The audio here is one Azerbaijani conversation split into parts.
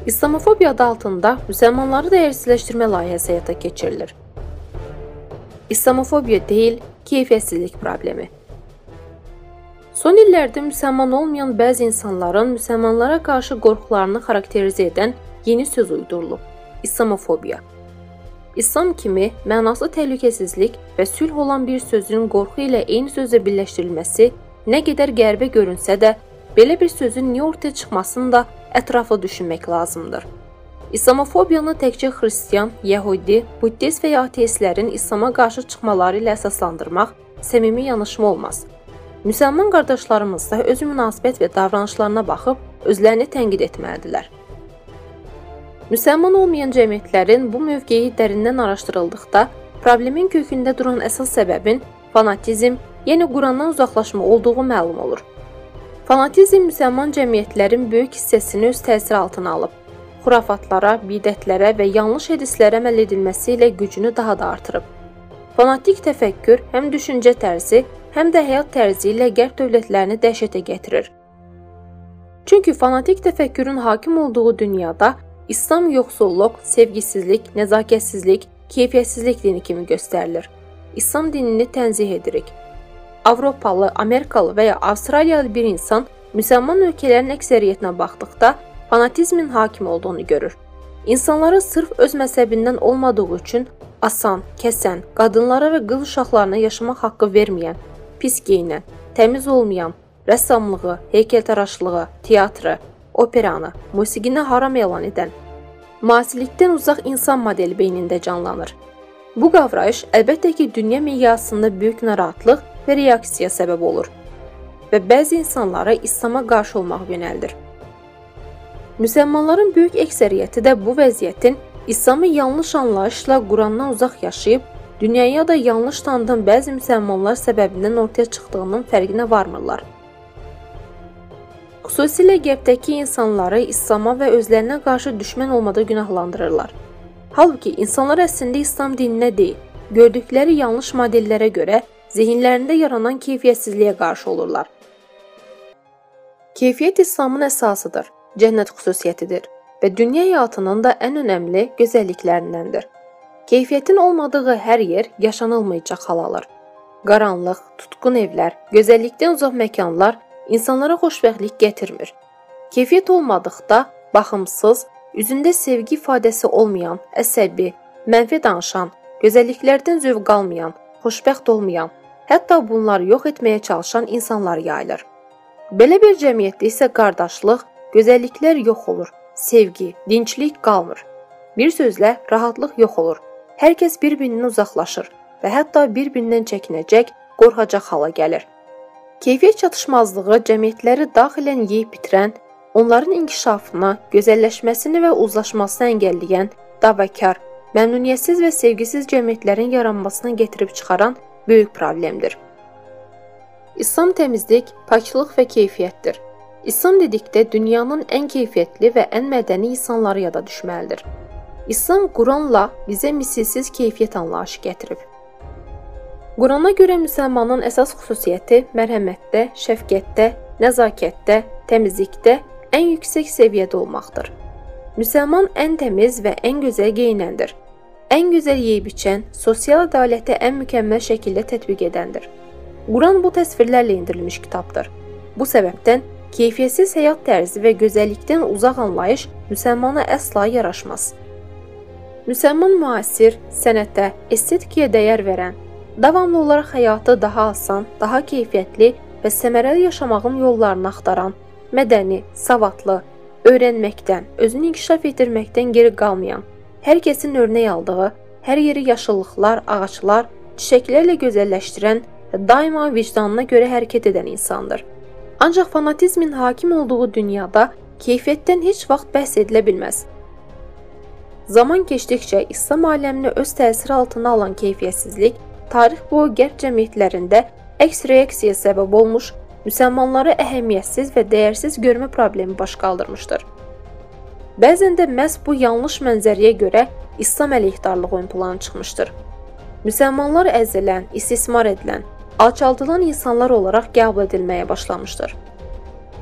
İslamofobiya adı altında müsəlmanları dəyərsizləşdirmə layihəsi həyata keçirilir. İslamofobiya deyil, keyfiyyətsizlik problemi. Son illərdə müsəlman olmayan bəzi insanların müsəlmanlara qarşı qorxularını xarakterizə edən yeni söz uydurulub: İslamofobiya. İslam kimi mənası təhlükəsizlik və sülh olan bir sözün qorxu ilə eyni sözlə birləşdirilməsi nə qədər qəribə görünsə də, belə bir sözün niyə ortaya çıxmasını da ətraflı düşünmək lazımdır. İslamofobiyanı təkcə xristian, yəhudi, buddist və ya ateistlərin İslama qarşı çıxmaları ilə əsaslandırmaq səmimi yanaşma olmaz. Müsəlman qardaşlarımız da öz münasibət və davranışlarına baxıb özlərini tənqid etməlidirlər. Müsəlman olmayan cəmiyyətlərin bu mövqeyi dərindən araşdırıldıqda, problemin kökündə duran əsas səbəbin fanatizm, yəni Qurandan uzaqlaşma olduğu məlum olur. Fanatizm müsəlman cəmiyyətlərin böyük hissəsini öz təsiri altına alıb, xurafatlara, bidətlərə və yanlış hədislərə əməl edilməsi ilə gücünü daha da artırıb. Fanatik təfəkkür həm düşüncə tərzi, həm də həyat tərzi ilə qərb dövlətlərini dəhşətə gətirir. Çünki fanatik təfəkkürün hakim olduğu dünyada İslam yoxsulluq, sevgisizlik, nəzakətsizlik, keyfiyyətsizlik dini kimi göstərilir. İslam dinini tənzih edirik. Avropalı, Amerikalı və ya Avstraliyalı bir insan müsəlman ölkələrin əksəriyyətinə baxdıqda fanatizmin hakim olduğunu görür. İnsanları sırf öz məzhəbindən olmadığı üçün asan, kəsən, qadınlara və qız uşaqlarına yaşamaq haqqı verməyən, pis geyinən, təmiz olmayan, rəssamlığı, heykəltaraşlığı, teatrı, operanı, musiqini haram elan edən, müasirlikdən uzaq insan modeli beynində canlanır. Bu qavrayış əlbəttə ki, dünya miqyasında böyük narahatlıq və reaksiya səbəb olur və bəzi insanlara İslama qarşı olmaq yönəldir. Müsəlmanların böyük əksəriyyəti də bu vəziyyətin İslamı yanlış anlayışla Qurandan uzaq yaşayıb, dünyaya da yanlış tanıdan bəzi müsəlmanlar səbəbindən ortaya çıxdığının fərqinə varmırlar. Xüsusilə qərbdəki insanları İslama və özlərinə qarşı düşmən olmada günahlandırırlar. Halbuki insanlar əslində İslam dininə deyil, gördükləri yanlış modellərə görə zehinlərində yaranan keyfiyyətsizliyə qarşı olurlar. Keyfiyyət İslamın əsasıdır, cənnət xüsusiyyətidir və dünya həyatının da ən önəmli gözəlliklərindəndir. Keyfiyyətin olmadığı hər yer yaşanılmayacaq hal alır. Qaranlıq, tutqun evlər, gözəllikdən uzaq məkanlar insanlara xoşbəxtlik gətirmir. Keyfiyyət olmadıqda baxımsız, üzündə sevgi ifadəsi olmayan, əsəbi, mənfi danışan, gözəlliklərdən zövq almayan, xoşbəxt olmayan, hətta bunları yox etməyə çalışan insanlar yayılır. Belə bir cəmiyyətdə isə qardaşlıq, gözəlliklər yox olur, sevgi, dinçlik qalmır. Bir sözlə, rahatlıq yox olur. Hər kəs bir-birindən uzaqlaşır və hətta bir-birindən çəkinəcək, qorxacaq hala gəlir. Keyfiyyət çatışmazlığı cəmiyyətləri daxilən yeyib bitirən, onların inkişafına, gözəlləşməsini və uzlaşmasını əngəlləyən, davakar, məmnuniyyətsiz və sevgisiz cəmiyyətlərin yaranmasına gətirib çıxaran böyük problemdir. İslam təmizlik, paklıq və keyfiyyətdir. İslam dedikdə dünyanın ən keyfiyyətli və ən mədəni insanları yada düşməlidir. İslam Quranla bizə misilsiz keyfiyyət anlayışı gətirib. Qurana görə müsəlmanın əsas xüsusiyyəti mərhəmətdə, şəfqətdə, nəzakətdə, təmizlikdə ən yüksək səviyyədə olmaqdır. Müsəlman ən təmiz və ən gözəl geyinəndir. Ən gözəl yeyib içən, sosial ədaləti ən mükəmməl şəkildə tətbiq edəndir. Quran bu təsvirlərlə indirilmiş kitabdır. Bu səbəbdən keyfiyyətsiz həyat tərzi və gözəllikdən uzaq anlayış müsəlmana əsla yaraşmaz. Müsəlman müasir, sənətə, estetikaya dəyər verən, davamlı olaraq həyatı daha asan, daha keyfiyyətli və səmərəli yaşamağın yollarını axtaran, mədəni, savadlı, öyrənməkdən, özünü inkişaf etdirməkdən geri qalmayan, hər kəsin örnək aldığı, hər yeri yaşıllıqlar, ağaclar, çiçəklərlə gözəlləşdirən və daima vicdanına görə hərəkət edən insandır. Ancaq fanatizmin hakim olduğu dünyada keyfiyyətdən heç vaxt bəhs edilə bilməz. Zaman keçdikcə İslam aləminə öz təsiri altına alan keyfiyyətsizlik tarix boyu qərb cəmiyyətlərində əks reaksiya səbəb olmuş, müsəlmanları əhəmiyyətsiz və dəyərsiz görmə problemi baş qaldırmışdır. Bəzən də məhz bu yanlış mənzərəyə görə İslam əleyhdarlığı ön plana çıxmışdır. Müsəlmanlar əzilən, istismar edilən, alçaldılan insanlar olaraq qəbul edilməyə başlamışdır.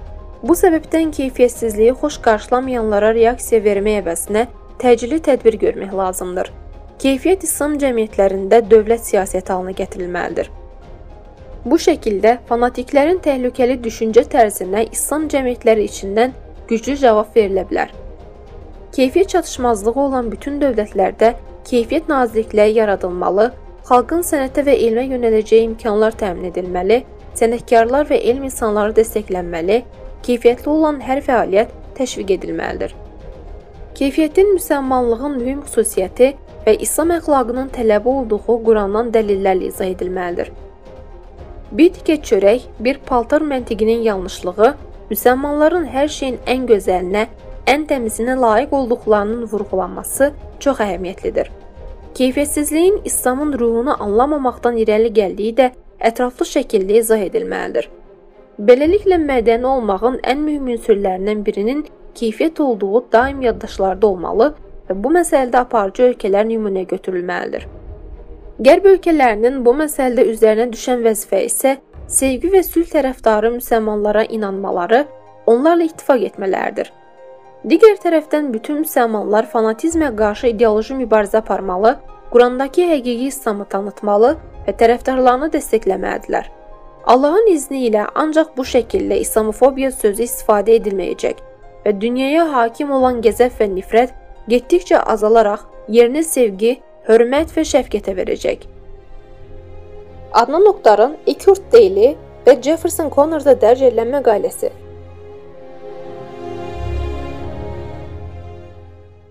Bu səbəbdən keyfiyyətsizliyi xoş qarşılamayanlara reaksiya vermək əvəzinə təcili tədbir görmək lazımdır. Keyfiyyət İslam cəmiyyətlərində dövlət siyasəti halına gətirilməlidir. Bu şəkildə fanatiklərin təhlükəli düşüncə tərzinə İslam cəmiyyətləri içindən güclü cavab verilə bilər. Keyfiyyət çatışmazlığı olan bütün dövlətlərdə keyfiyyət nazirlikləri yaradılmalı, xalqın sənətə və elmə yönələcəyi imkanlar təmin edilməli, sənətkarlar və elm insanları dəstəklənməli, keyfiyyətli olan hər fəaliyyət təşviq edilməlidir. Keyfiyyətin müsəlmanlığın mühüm xüsusiyyəti və İslam əxlaqının tələbi olduğu Qurandan dəlillərlə izah edilməlidir. Bir tikə çörək, bir paltar məntiqinin yanlışlığı, müsəlmanların hər şeyin ən gözəlinə, ən təmizinə layiq olduqlarının vurğulanması çox əhəmiyyətlidir. Keyfiyyətsizliyin İslamın ruhunu anlamamaqdan irəli gəldiyi də ətraflı şəkildə izah edilməlidir. Beləliklə, mədəni olmağın ən mühüm ünsürlərindən birinin keyfiyyət olduğu daim yaddaşlarda olmalı və bu məsələdə aparıcı ölkələr nümunə götürülməlidir. Qərb ölkələrinin bu məsələdə üzərinə düşən vəzifə isə sevgi və sülh tərəfdarı müsəlmanlara inanmaları, onlarla ittifaq etmələridir. Digər tərəfdən bütün müsəlmanlar fanatizmə qarşı ideoloji mübarizə aparmalı, Qurandakı həqiqi İslamı tanıtmalı və tərəfdarlarını dəstəkləməlidirlər. Allahın izni ilə ancaq bu şəkildə İslamofobiya sözü istifadə edilməyəcək və dünyaya hakim olan qəzəb və nifrət getdikcə azalaraq yerinə sevgi, hörmət və şəfqətə verəcək. Adnan Oktarın Eckart Daily və Jefferson Connor'da dərc edilən məqaləsi.